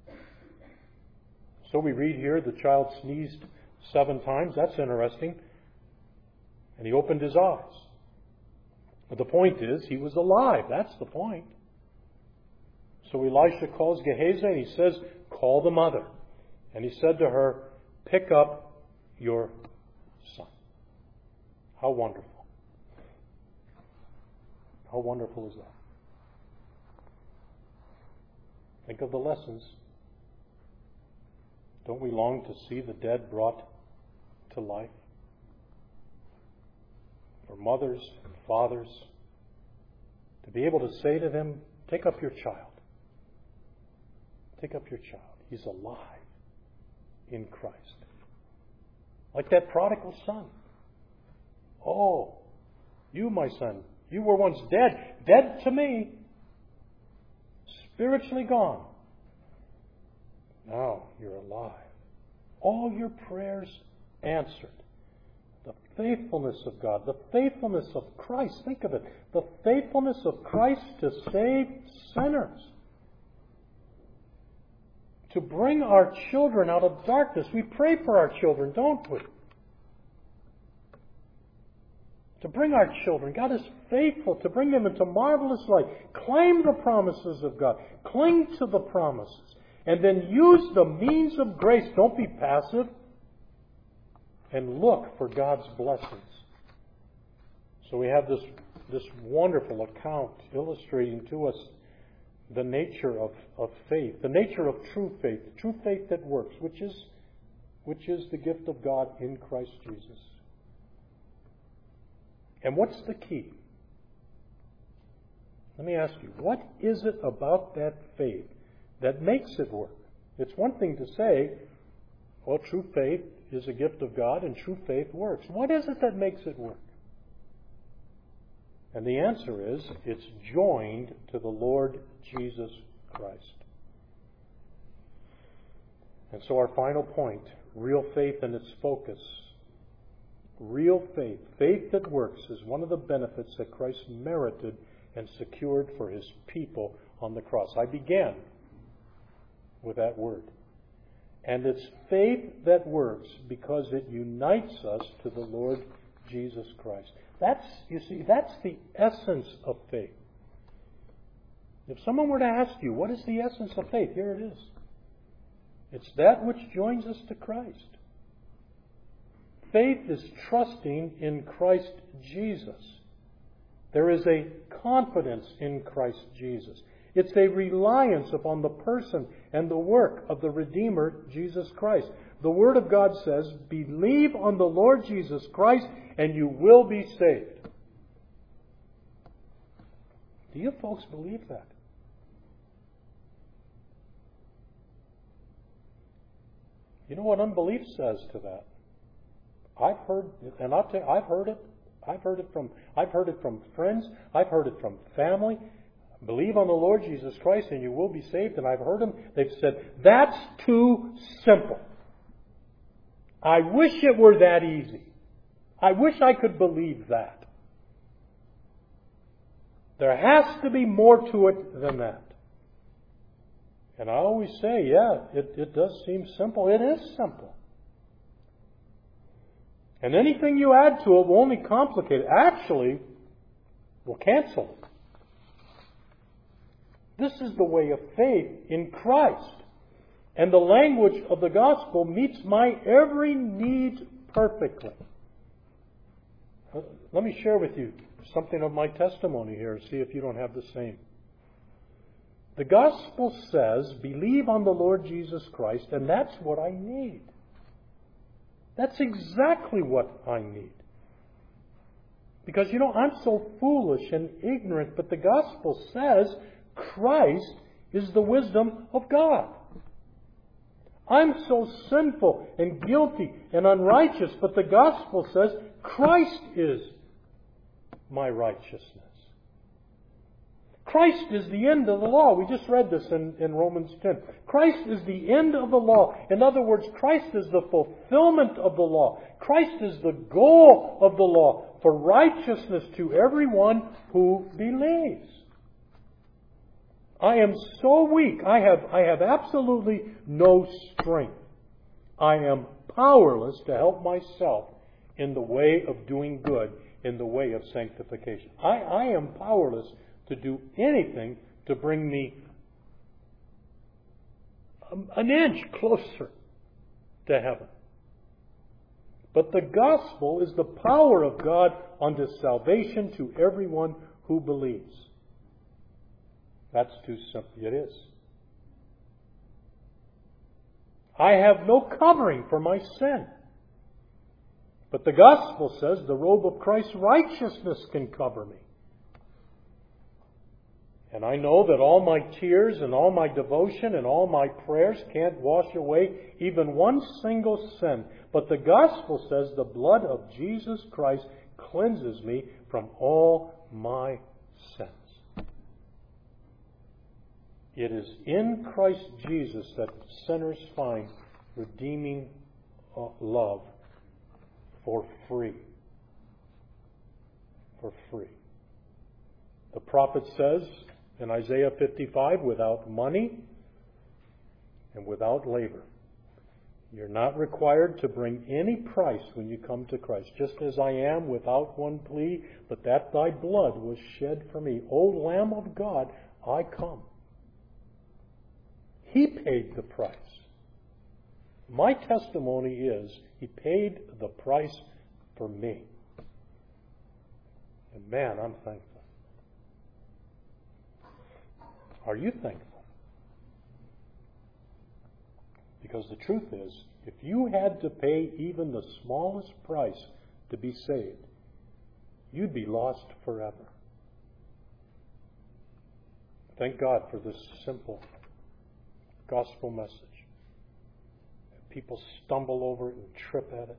So we read here the child sneezed seven times. That's interesting. And he opened his eyes. But the point is, he was alive. That's the point. So Elisha calls Gehazi and he says, "Call the mother." And he said to her, "Pick up your son." How wonderful. How wonderful is that? Think of the lessons. Don't we long to see the dead brought to life? For mothers and fathers to be able to say to them, take up your child. Take up your child. He's alive in Christ. Like that prodigal son. Oh, you, my son, you were once dead. Dead to me. Spiritually gone. Now you're alive. All your prayers answered. The faithfulness of God, the faithfulness of Christ. Think of it. The faithfulness of Christ to save sinners. To bring our children out of darkness. We pray for our children, don't we? To bring our children. God is faithful to bring them into marvelous light. Claim the promises of God. Cling to the promises. And then use the means of grace. Don't be passive. And look for God's blessings. So we have this, this wonderful account illustrating to us the nature of, of faith, the nature of true faith, true faith that works, which is, which is the gift of God in Christ Jesus. And what's the key? Let me ask you, what is it about that faith that makes it work? It's one thing to say, well, true faith is a gift of God and true faith works. What is it that makes it work? And the answer is, it's joined to the Lord Jesus Christ. And so our final point, real faith and its focus. Real faith, faith that works, is one of the benefits that Christ merited and secured for His people on the cross. I began with that word. And it's faith that works because it unites us to the Lord Jesus Christ. That's, you see, that's the essence of faith. If someone were to ask you, what is the essence of faith? Here it is. It's that which joins us to Christ. Faith is trusting in Christ Jesus. There is a confidence in Christ Jesus. It's a reliance upon the person and the work of the Redeemer, Jesus Christ. The Word of God says, believe on the Lord Jesus Christ and you will be saved. Do you folks believe that? You know what unbelief says to that? I've heard, and I'll tell you, I've heard it. I've heard it from, I've heard it from friends. I've heard it from family. Believe on the Lord Jesus Christ and you will be saved. And I've heard them, they've said, that's too simple. I wish it were that easy. I wish I could believe that. There has to be more to it than that. And I always say, yeah, it, it does seem simple. It is simple. And anything you add to it will only complicate it. Actually, will cancel it. This is the way of faith in Christ. And the language of the gospel meets my every need perfectly. Let me share with you something of my testimony here and see if you don't have the same. The gospel says, believe on the Lord Jesus Christ, and that's what I need. That's exactly what I need. Because, you know, I'm so foolish and ignorant, but the gospel says Christ is the wisdom of God. I'm so sinful and guilty and unrighteous, but the gospel says Christ is my righteousness. Christ is the end of the law. We just read this in, in Romans ten. Christ is the end of the law. In other words, Christ is the fulfillment of the law. Christ is the goal of the law for righteousness to everyone who believes. I am so weak. I have, I have absolutely no strength. I am powerless to help myself in the way of doing good, in the way of sanctification. I, I am powerless to do anything to bring me an inch closer to heaven. But the gospel is the power of God unto salvation to everyone who believes. That's too simple. It is. I have no covering for my sin. But the gospel says the robe of Christ's righteousness can cover me. And I know that all my tears and all my devotion and all my prayers can't wash away even one single sin. But the gospel says the blood of Jesus Christ cleanses me from all my sins. It is in Christ Jesus that sinners find redeeming uh, love for free. For free. The prophet says in Isaiah fifty-five, without money and without labor. You're not required to bring any price when you come to Christ. Just as I am without one plea, but that thy blood was shed for me. O Lamb of God, I come. He paid the price. My testimony is He paid the price for me. And man, I'm thankful. Are you thankful? Because the truth is, if you had to pay even the smallest price to be saved, you'd be lost forever. Thank God for this simple gospel message. People stumble over it and trip at it.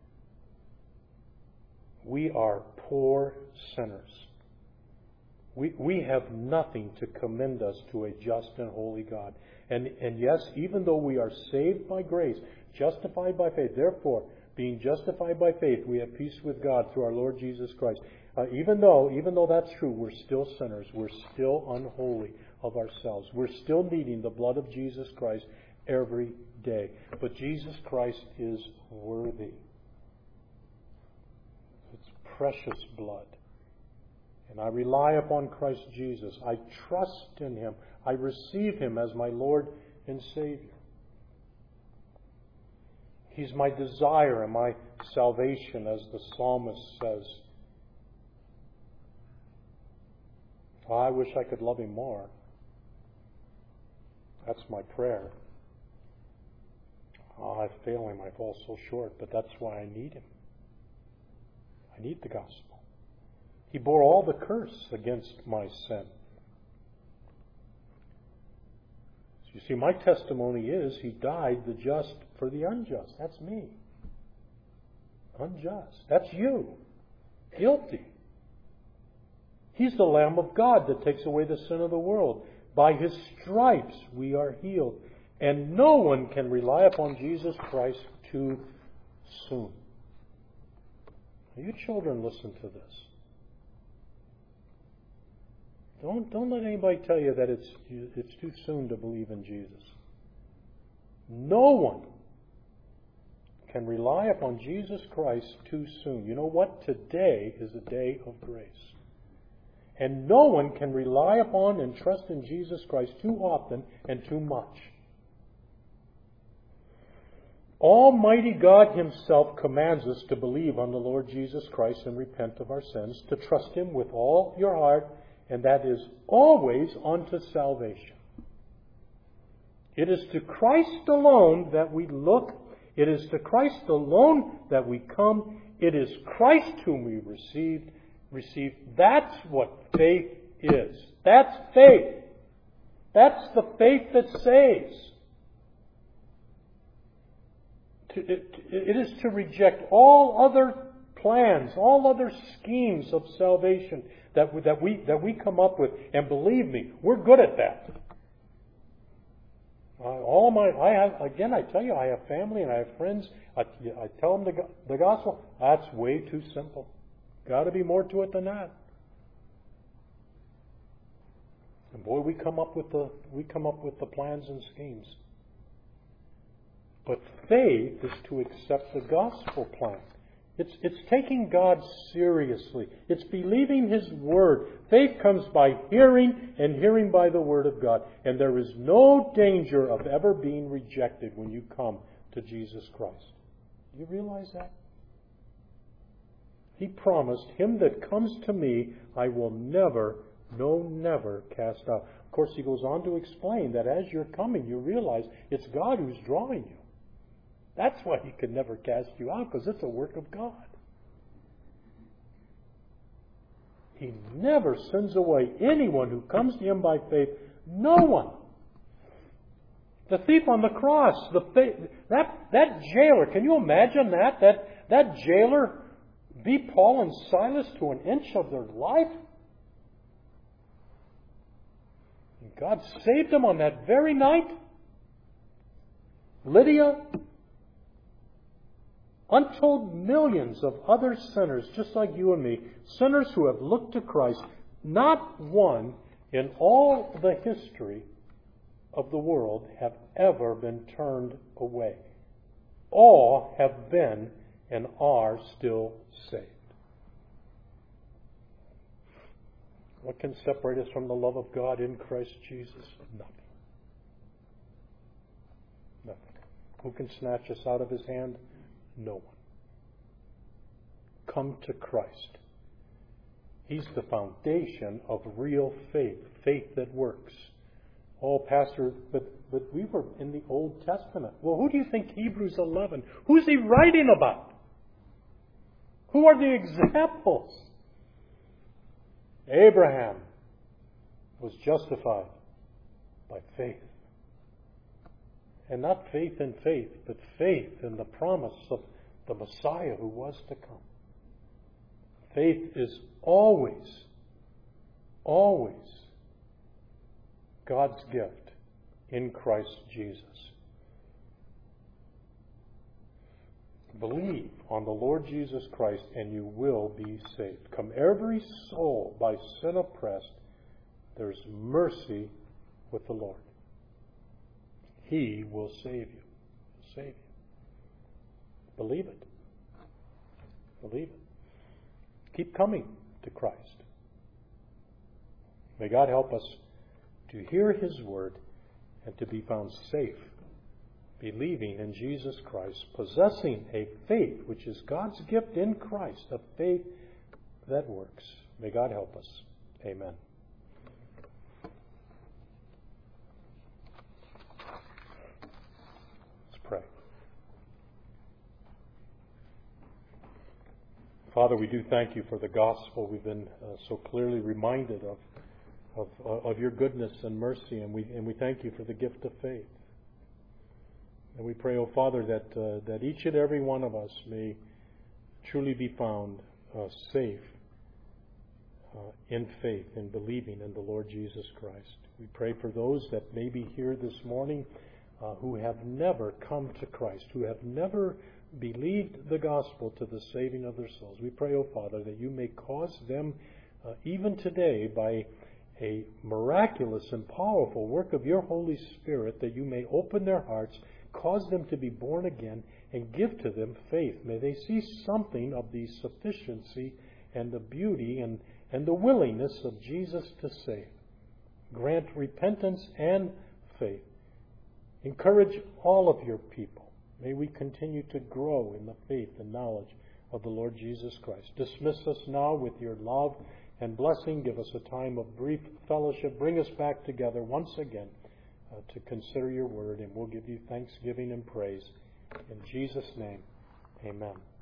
We are poor sinners. We, we have nothing to commend us to a just and holy God. And, and yes, even though we are saved by grace, justified by faith, therefore, being justified by faith, we have peace with God through our Lord Jesus Christ. Uh, even though, even though that's true, we're still sinners. We're still unholy of ourselves. We're still needing the blood of Jesus Christ every day. But Jesus Christ is worthy. It's precious blood. And I rely upon Christ Jesus. I trust in Him. I receive Him as my Lord and Savior. He's my desire and my salvation, as the psalmist says. Oh, I wish I could love Him more. That's my prayer. Oh, I fail Him. I fall so short, but that's why I need Him. I need the gospel. He bore all the curse against my sin. So you see, my testimony is He died the just for the unjust. That's me. Unjust. That's you. Guilty. He's the Lamb of God that takes away the sin of the world. By His stripes we are healed. And no one can rely upon Jesus Christ too soon. Now, you children, listen to this. Don't, don't let anybody tell you that it's, it's too soon to believe in Jesus. No one can rely upon Jesus Christ too soon. You know what? Today is a day of grace. And no one can rely upon and trust in Jesus Christ too often and too much. Almighty God Himself commands us to believe on the Lord Jesus Christ and repent of our sins, to trust Him with all your heart, and that is always unto salvation. It is to Christ alone that we look. It is to Christ alone that we come. It is Christ whom we received. Receive. That's what faith is. That's faith. That's the faith that saves. It is to reject all other plans, all other schemes of salvation that we, that we that we come up with. And believe me, we're good at that. Uh, all my, I have again. I tell you, I have family and I have friends. I, I tell them the, the gospel. That's way too simple. Got to be more to it than that. And boy, we come up with the we come up with the plans and schemes. But faith is to accept the gospel plan. It's, it's taking God seriously. It's believing His Word. Faith comes by hearing, and hearing by the Word of God. And there is no danger of ever being rejected when you come to Jesus Christ. Do you realize that? He promised, him that comes to me, I will never, no, never cast out. Of course, he goes on to explain that as you're coming, you realize it's God who's drawing you. That's why he could never cast you out, because it's a work of God. He never sends away anyone who comes to him by faith. No one. The thief on the cross, the that that jailer, can you imagine that? That that jailer beat Paul and Silas to an inch of their life? And God saved them on that very night. Lydia, untold millions of other sinners, just like you and me, sinners who have looked to Christ, not one in all the history of the world have ever been turned away. All have been and are still saved. What can separate us from the love of God in Christ Jesus? Nothing. Nothing. Who can snatch us out of His hand? No one. Come to Christ. He's the foundation of real faith, faith that works. Oh, Pastor, but, but we were in the Old Testament. Well, who do you think Hebrews eleven? Who's he writing about? Who are the examples? Abraham was justified by faith. And not faith in faith, but faith in the promise of the Messiah who was to come. Faith is always, always God's gift in Christ Jesus. Believe on the Lord Jesus Christ and you will be saved. Come every soul by sin oppressed, there's mercy with the Lord. He will save you. He'll save you. Believe it. Believe it. Keep coming to Christ. May God help us to hear His word and to be found safe, believing in Jesus Christ, possessing a faith which is God's gift in Christ, a faith that works. May God help us. Amen. Pray. Father, we do thank you for the gospel. We've been uh, so clearly reminded of, of of your goodness and mercy, and we and we thank you for the gift of faith. And we pray, oh Father, that uh, that each and every one of us may truly be found uh, safe uh, in faith, in believing in the Lord Jesus Christ. We pray for those that may be here this morning Uh, who have never come to Christ, who have never believed the gospel to the saving of their souls. We pray, oh Father, that you may cause them, uh, even today, by a miraculous and powerful work of your Holy Spirit, that you may open their hearts, cause them to be born again, and give to them faith. May they see something of the sufficiency and the beauty and, and the willingness of Jesus to save. Grant repentance and faith. Encourage all of your people. May we continue to grow in the faith and knowledge of the Lord Jesus Christ. Dismiss us now with your love and blessing. Give us a time of brief fellowship. Bring us back together once again uh, to consider your word, and we'll give you thanksgiving and praise. In Jesus' name, amen.